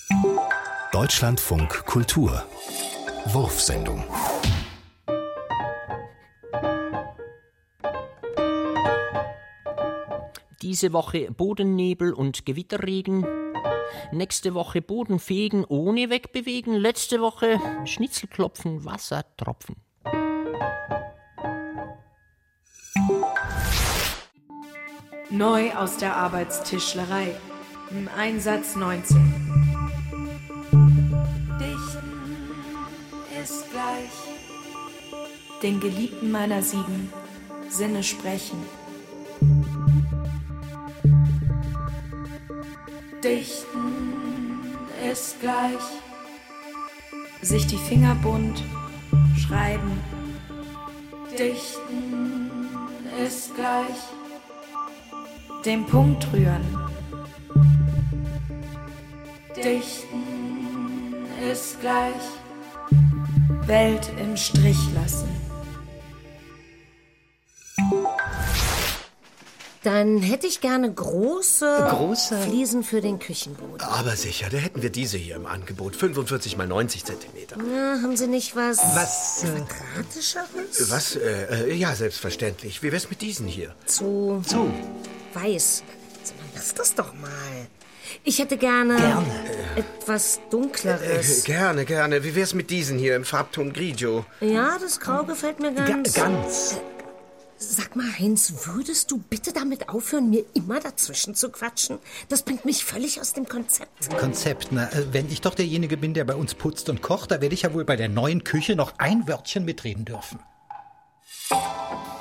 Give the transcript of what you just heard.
Deutschlandfunk Kultur Wurfsendung. Diese Woche Bodennebel und Gewitterregen. Nächste Woche Bodenfegen ohne Wegbewegen. Letzte Woche Schnitzelklopfen, Wassertropfen. Neu aus der Arbeitstischlerei. Im Einsatz 19. Dichten ist gleich. Den Geliebten meiner 7 Sinne sprechen. Dichten ist gleich. Sich die Finger bunt schreiben. Dichten ist gleich. Den Punkt rühren. Dichten ist gleich. Welt im Strich lassen. Dann hätte ich gerne große Fliesen für den Küchenboden. Aber sicher, da hätten wir diese hier im Angebot. 45 mal 90 Zentimeter. Ja, haben Sie nicht was Quadratischeres? Was? Ja, selbstverständlich. Wie wär's mit diesen hier? Zu weiß. Lass das doch mal. Ich hätte gerne etwas Dunkleres. Gerne. Wie wär's mit diesen hier im Farbton Grigio? Ja, das Grau gefällt mir ganz. Ganz. Sag mal, Heinz, würdest du bitte damit aufhören, mir immer dazwischen zu quatschen? Das bringt mich völlig aus dem Konzept. Na, wenn ich doch derjenige bin, der bei uns putzt und kocht, da werde ich ja wohl bei der neuen Küche noch ein Wörtchen mitreden dürfen.